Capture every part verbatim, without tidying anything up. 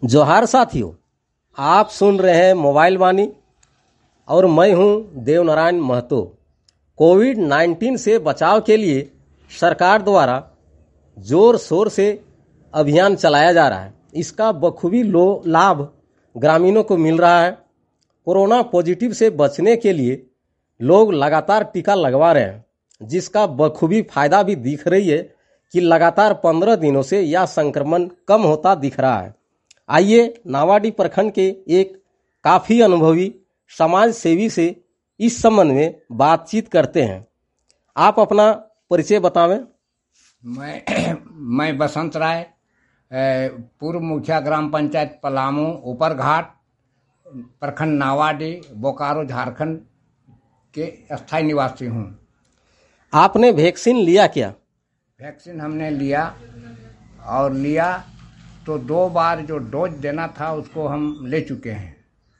जोहार साथियों, आप सुन रहे हैं मोबाइल वाणी और मैं हूं देवनारायण महतो। कोविड नाइन्टीन से बचाव के लिए सरकार द्वारा जोर शोर से अभियान चलाया जा रहा है। इसका बखूबी लो लाभ ग्रामीणों को मिल रहा है। कोरोना पॉजिटिव से बचने के लिए लोग लगातार टीका लगवा रहे हैं, जिसका बखूबी फायदा भी दिख रही है कि लगातार पंद्रह दिनों से यह संक्रमण कम होता दिख रहा है। आइए नावाडी प्रखंड के एक काफी अनुभवी समाज सेवी से इस संबंध में बातचीत करते हैं। आप अपना परिचय बतावें। मैं मैं बसंत राय, पूर्व मुखिया ग्राम पंचायत पलामू ऊपर घाट, प्रखंड नावाडी, बोकारो, झारखंड के अस्थायी निवासी हूँ। आपने वैक्सीन लिया क्या? वैक्सीन हमने लिया और लिया तो दो बार जो डोज देना था उसको हम ले चुके हैं।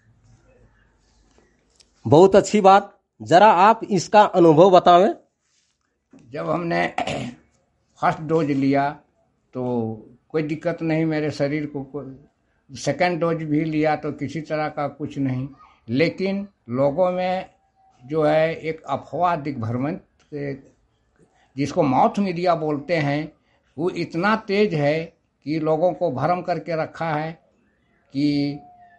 बहुत अच्छी बात। जरा आप इसका अनुभव बतावें। जब हमने फर्स्ट डोज लिया तो कोई दिक्कत नहीं मेरे शरीर को। सेकंड डोज भी लिया तो किसी तरह का कुछ नहीं, लेकिन लोगों में जो है एक अफवाह दिग्भ्रमण जिसको माउथ मीडिया बोलते हैं, वो इतना तेज है कि लोगों को भ्रम करके रखा है कि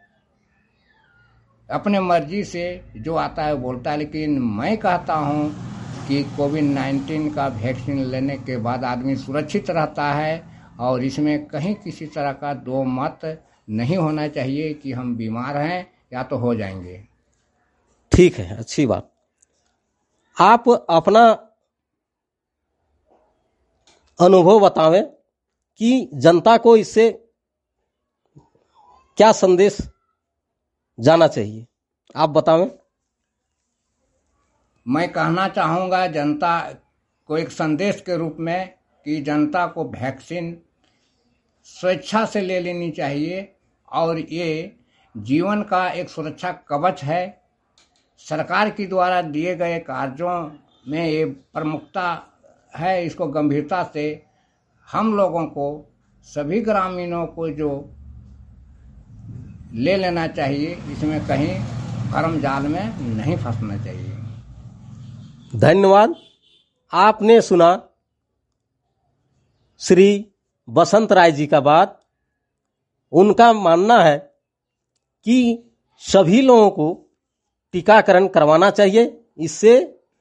अपने मर्जी से जो आता है बोलता है। लेकिन मैं कहता हूँ कि कोविड नाइन्टीन का वैक्सीन लेने के बाद आदमी सुरक्षित रहता है और इसमें कहीं किसी तरह का दो मत नहीं होना चाहिए कि हम बीमार हैं या तो हो जाएंगे। ठीक है, अच्छी बात। आप अपना अनुभव बतावें कि जनता को इससे क्या संदेश जाना चाहिए, आप बतावें। मैं कहना चाहूँगा जनता को एक संदेश के रूप में कि जनता को वैक्सीन स्वेच्छा से ले लेनी चाहिए और ये जीवन का एक सुरक्षा कवच है। सरकार के द्वारा दिए गए कार्यों में ये प्रमुखता है, इसको गंभीरता से हम लोगों को, सभी ग्रामीणों को जो ले लेना चाहिए, इसमें कहीं भरम जाल में नहीं फंसना चाहिए। धन्यवाद। आपने सुना श्री बसंत राय जी का बात। उनका मानना है कि सभी लोगों को टीकाकरण करवाना चाहिए, इससे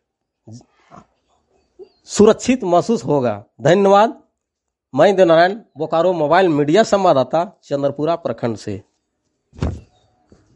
सुरक्षित महसूस होगा। धन्यवाद। मैं देवनारायण, बोकारो मोबाइल मीडिया संवाददाता, चंद्रपुरा प्रखंड से।